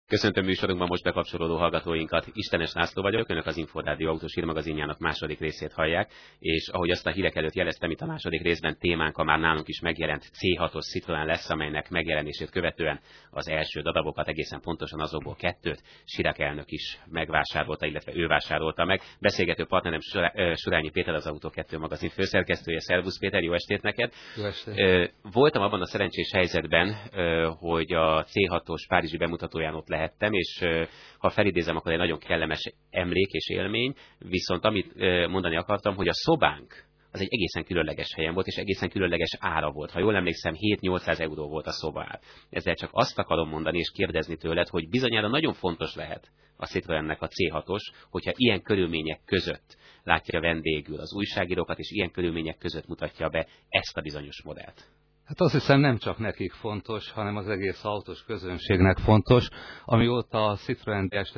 Köszöntöm műsorunkban most bekapcsolódó hallgatóinkat. Istenes László vagyok, önök az Inforádió autós hírmagazinjának második részét hallják, és ahogy azt a hírek előtt jeleztem, itt a második részben témánk a már nálunk is megjelent C6-os Citroën lesz, amelynek megjelenését követően az első darabokat, egészen pontosan azokból kettőt Chirac elnök is megvásárolta, illetve ő vásárolta meg. Beszélgető partnerem Surányi Péter, az Autó 2 magazin főszerkesztője. Szervusz Péter, jó estét neked! Jó estét! Voltam abban a szerencsés helyzetben, hogy a C6-os párizsi bemutatóján ott lehettem, és ha felidézem, akkor egy nagyon kellemes emlék és élmény, viszont amit mondani akartam, hogy a szobánk az egy egészen különleges helyen volt, és egészen különleges ára volt. Ha jól emlékszem, 7-800 euró volt a szobár. Ezzel csak azt akarom mondani és kérdezni tőled, hogy bizonyára nagyon fontos lehet a Citroennek a C6-os, hogyha ilyen körülmények között látja vendégül az újságírókat, és ilyen körülmények között mutatja be ezt a bizonyos modellt. Hát azt hiszem nem csak nekik fontos, hanem az egész autós közönségnek fontos. Amióta a Citroën DS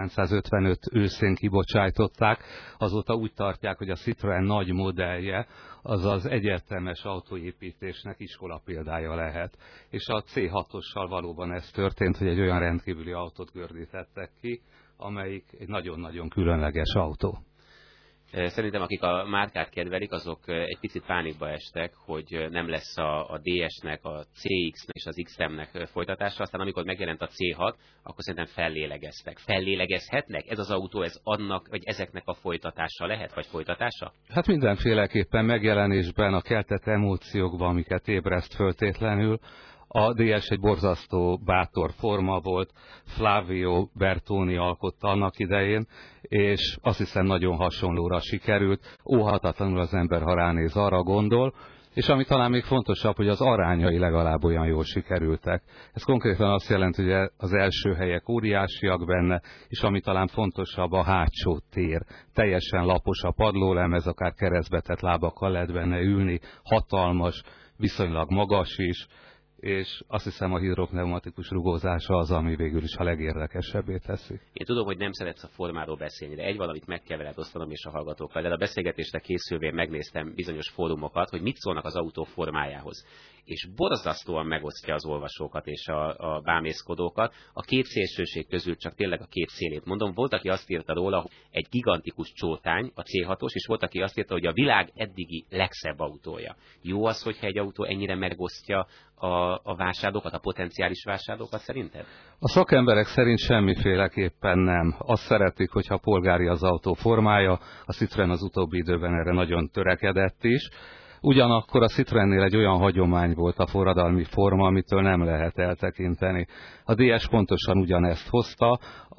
1955 őszén kibocsájtották, azóta úgy tartják, hogy a Citroën nagy modellje az az egyetemes autóépítésnek iskola példája lehet. És a C6-ossal valóban ez történt, hogy egy olyan rendkívüli autót gördítettek ki, amelyik egy nagyon-nagyon különleges autó. Szerintem akik a márkát kedvelik, azok egy picit pánikba estek, hogy nem lesz a DS-nek, a CX-nek és az XM-nek folytatása. Aztán amikor megjelent a C6, akkor szerintem fellélegeztek. Fellélegezhetnek? Ez az autó, ez annak, vagy ezeknek a folytatása lehet, vagy folytatása? Hát mindenféleképpen megjelenésben, a keltett emóciókban, amiket ébreszt föltétlenül. A DS egy borzasztó bátor forma volt, Flavio Bertoni alkotta annak idején, és azt hiszem nagyon hasonlóra sikerült, óhatatlanul az ember, ha ránéz, arra gondol, és ami talán még fontosabb, hogy az arányai legalább olyan jól sikerültek. Ez konkrétan azt jelenti, hogy az első helyek óriásiak benne, és ami talán fontosabb, a hátsó tér. Teljesen lapos a padlólemez, akár keresztbetett lábakkal lehet benne ülni, hatalmas, viszonylag magas is, és azt hiszem a hidropneumatikus rugózása az, ami végül is a legérdekesebbé teszi. Én tudom, hogy nem szeretsz a formáról beszélni, de egy valamit meg kell veled osztanom és a hallgatókkal. De a beszélgetésre készülvén megnéztem bizonyos fórumokat, hogy mit szólnak az autó formájához. És borzasztóan megosztja az olvasókat és a bámészkodókat. A két szélsőség közül csak tényleg a két szélét mondom. Volt, aki azt írta róla, hogy egy gigantikus csótány, a C6-os, és volt, aki azt írta, hogy a világ eddigi legszebb autója. Jó az, hogyha egy autó ennyire megosztja a vásárlókat, a potenciális vásárlókat szerinted? A szakemberek szerint semmiféleképpen nem. Azt szeretik, hogyha polgári az autó formája, a Citroën az utóbbi időben erre nagyon törekedett is. Ugyanakkor a Citroennél egy olyan hagyomány volt a forradalmi forma, amitől nem lehet eltekinteni. A DS pontosan ugyanezt hozta,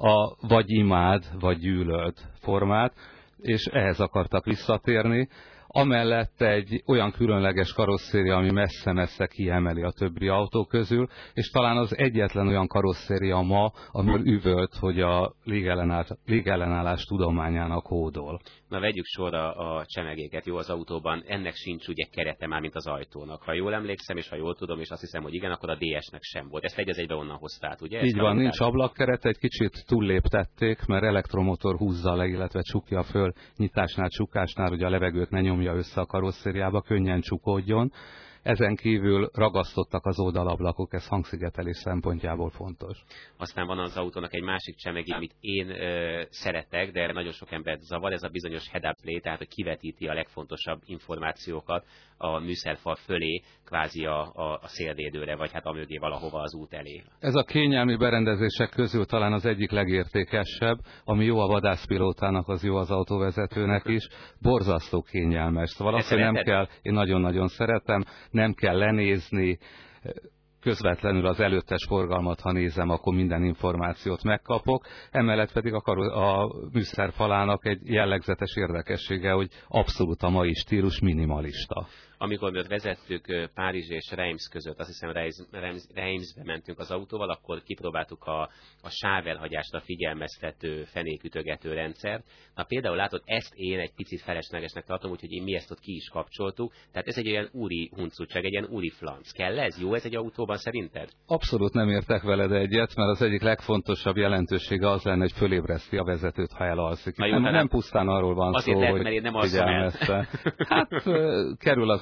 a vagy imád, vagy gyűlölt formát, és ehhez akartak visszatérni. Amellett egy olyan különleges karosszéria, ami messze-messze kiemeli a többi autó közül, és talán az egyetlen olyan karosszéria ma, amiből üvölt, hogy a légellenállás tudományának hódol. Na vegyük sorra a csemegéket, jó az autóban, ennek sincs ugye kerete már, mint az ajtónak. Ha jól emlékszem, és ha jól tudom, és azt hiszem, hogy igen, akkor a DS-nek sem volt. Ezt egy az egybe onnan hoztál, ugye? Így van, nincs ablakkeret, egy kicsit túlléptették, mert elektromotor húzza le, illetve csukja föl nyitásnál, csukásnál, hogy a levegőt ne nyomja össze a karosszériába, könnyen csukódjon. Ezen kívül ragasztottak az oldalablakok, ez hangszigetelés szempontjából fontos. Aztán van az autónak egy másik csemegi, amit én szeretek, de nagyon sok embert zavar, ez a bizonyos head-up plate, tehát hogy kivetíti a legfontosabb információkat a műszerfal fölé, kvázi a szélvédőre, vagy hát amögé valahova az út elé. Ez a kényelmi berendezések közül talán az egyik legértékesebb, ami jó a vadászpilótának, az jó az autóvezetőnek is, borzasztó kényelmes. Szóval azt, hogy nem kell, én nagyon-nagyon szeretem, nem kell lenézni, közvetlenül az előttes forgalmat, ha nézem, akkor minden információt megkapok. Emellett pedig a műszerfalának egy jellegzetes érdekessége, hogy abszolút a mai stílus minimalista. Amikor mi ott vezettük Párizs és Reims között, azt hiszem Reimsbe mentünk az autóval, akkor kipróbáltuk a sávelhagyásra figyelmeztető fenékütögető rendszert. Na például látod, ezt én egy picit feleslegesnek tartom, úgyhogy mi ezt ott ki is kapcsoltuk. Tehát ez egy olyan úri huncutság, egy ilyen úri flanc. Kell ez? Jó ez egy autóban szerinted? Abszolút nem értek veled egyet, mert az egyik legfontosabb jelentősége az lenne, hogy fölébreszti a vezetőt, ha elalszik. Nem pusztán arról van szó, lehet, hogy mert én nem alszom el. Hát kerül az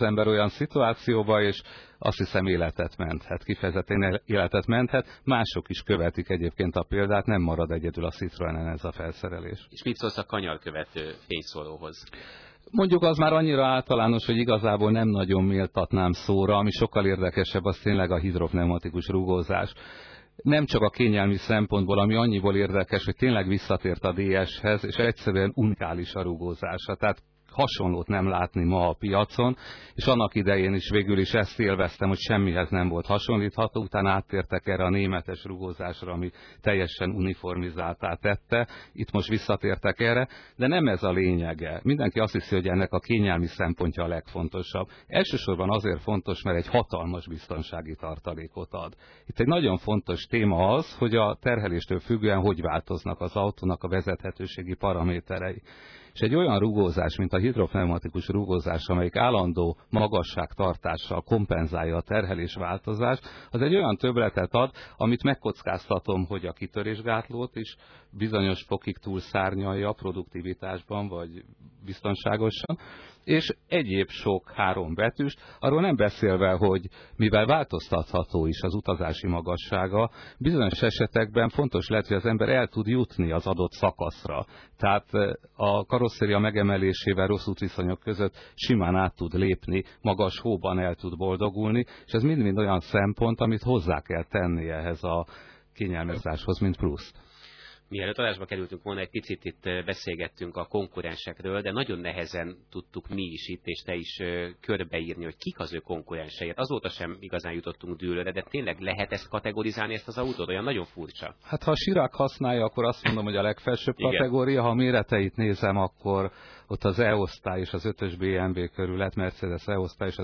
ember olyan szituációba, és azt hiszem életet menthet, kifejezetten életet menthet. Mások is követik egyébként a példát, nem marad egyedül a Citroenen ez a felszerelés. És mit szólsz a kanyarkövető fényszóróhoz? Mondjuk az már annyira általános, hogy igazából nem nagyon méltatnám szóra, ami sokkal érdekesebb, az tényleg a hidropneumatikus rugózás. Nem csak a kényelmi szempontból, ami annyiból érdekes, hogy tényleg visszatért a DS-hez, és egyszerűen unikális a rugózása. Tehát hasonlót nem látni ma a piacon, és annak idején is végül is ezt élveztem, hogy semmihez nem volt hasonlítható, utána áttértek erre a németes rugózásra, ami teljesen uniformizáltá tette, itt most visszatértek erre, de nem ez a lényege. Mindenki azt hiszi, hogy ennek a kényelmi szempontja a legfontosabb. Elsősorban azért fontos, mert egy hatalmas biztonsági tartalékot ad. Itt egy nagyon fontos téma az, hogy a terheléstől függően hogy változnak az autónak a vezethetőségi paraméterei. És egy olyan rugózás, mint a hidropneumatikus rugózás, amelyik állandó magasságtartással kompenzálja a terhelés változást, az egy olyan többletet ad, amit megkockáztatom, hogy a kitörésgátlót is bizonyos fokig túlszárnyalja produktivitásban, vagy biztonságosan, és egyéb sok három betűst, arról nem beszélve, hogy mivel változtatható is az utazási magassága, bizonyos esetekben fontos lehet, hogy az ember el tud jutni az adott szakaszra. Tehát a karosszéria megemelésével rossz útviszonyok között simán át tud lépni, magas hóban el tud boldogulni, és ez mind-mind olyan szempont, amit hozzá kell tenni ehhez a kényelmezáshoz, mint pluszt. Mielőtt adásba kerültünk volna, egy picit itt beszélgettünk a konkurensekről, de nagyon nehezen tudtuk mi is itt, és te is körbeírni, hogy kik az ő konkurensei. Azóta sem igazán jutottunk dűlőre, de tényleg lehet ezt kategorizálni, ezt az autót? Olyan nagyon furcsa. Hát ha a Chirac használja, akkor azt mondom, hogy a legfelsőbb kategória. Ha a méreteit nézem, akkor ott az E-osztály és az 5-ös BMW körület, Mercedes E-osztály és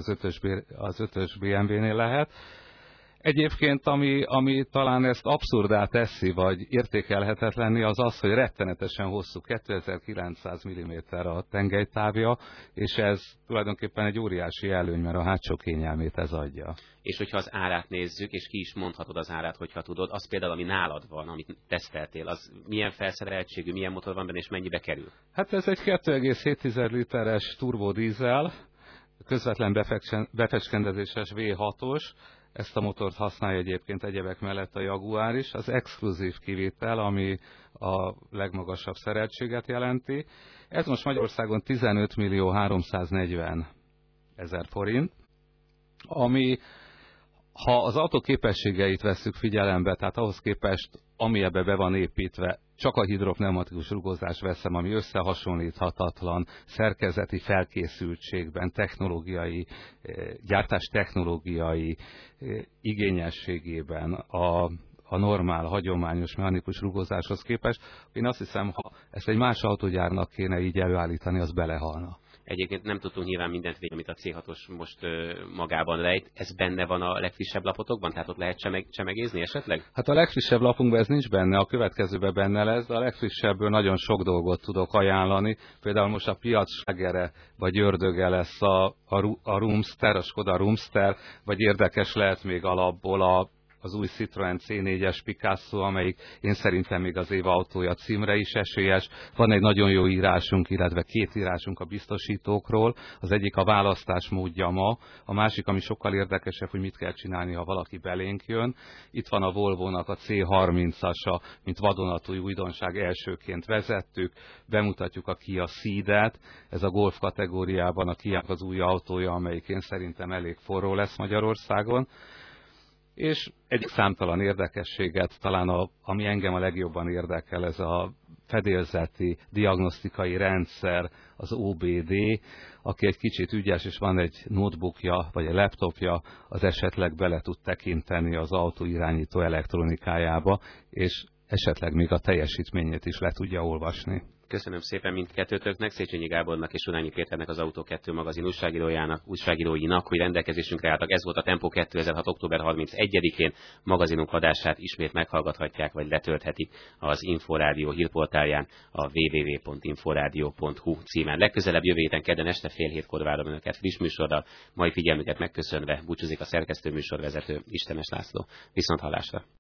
az 5-ös BMW-nél lehet. Egyébként, ami talán ezt abszurdá teszi, vagy értékelhetetlenni, az az, hogy rettenetesen hosszú, 2900 mm a tengelytávja, és ez tulajdonképpen egy óriási előny, mert a hátsó kényelmét ez adja. És hogyha az árát nézzük, és ki is mondhatod az árát, hogyha tudod, az például, ami nálad van, amit teszteltél, az milyen felszereltségű, milyen motor van benne, és mennyibe kerül? Hát ez egy 2,7 literes turbodízel, közvetlen befecskendezéses V6-os, ezt a motort használja egyébként egyebek mellett a Jaguar is, az exkluzív kivétel, ami a legmagasabb szereltséget jelenti. Ez most Magyarországon 15.340.000 forint, ami, ha az autó képességeit vesszük figyelembe, tehát ahhoz képest, ami ebbe be van építve, csak a hidropneumatikus rugózást veszem, ami összehasonlíthatatlan szerkezeti felkészültségben, gyártás technológiai igényességében a normál, hagyományos mechanikus rugózáshoz képest. Én azt hiszem, ha ezt egy más autógyárnak kéne így előállítani, az belehalna. Egyébként nem tudtunk nyilván mindent végig, amit a C6-os most magában rejt. Ez benne van a legfrissebb lapotokban? Tehát ott lehet csemegézni esetleg? Hát a legfrissebb lapunkban ez nincs benne, a következőben benne lesz, de a legfrissebből nagyon sok dolgot tudok ajánlani. Például most a piac slágere vagy ördöge lesz a Roomster, a Skoda Roomster, vagy érdekes lehet még alapból az új Citroen C4-es Picasso, amelyik én szerintem még az év autója címre is esélyes. Van egy nagyon jó írásunk, illetve két írásunk a biztosítókról. Az egyik a választás módja ma, a másik, ami sokkal érdekesebb, hogy mit kell csinálni, ha valaki belénk jön. Itt van a Volvo-nak a C30-asa, mint vadonatúj újdonság, elsőként vezettük. Bemutatjuk a Kia Ceed-et, ez a Golf kategóriában a Kia-nak az új autója, amelyik én szerintem elég forró lesz Magyarországon. És egy számtalan érdekességet, talán ami engem a legjobban érdekel, ez a fedélzeti diagnosztikai rendszer, az OBD, aki egy kicsit ügyes, és van egy notebookja, vagy egy laptopja, az esetleg bele tud tekinteni az autó irányító elektronikájába, és esetleg még a teljesítményét is le tudja olvasni. Köszönöm szépen mindkettőtöknek, Széchenyi Gábornak és Urányi Péternek, az Autó 2 magazin újságíróinak, hogy rendelkezésünkre álltak. Ez volt a Tempó 2006. október 31-én. Magazinunk adását ismét meghallgathatják, vagy letölthetik az Inforádió hírportálján, a www.inforadio.hu címen. Legközelebb jövő héten kedden este 6:30 várom önöket friss műsorral. Mai figyelmüket megköszönve búcsúzik a szerkesztő műsorvezető Istemes László. Viszonthallásra!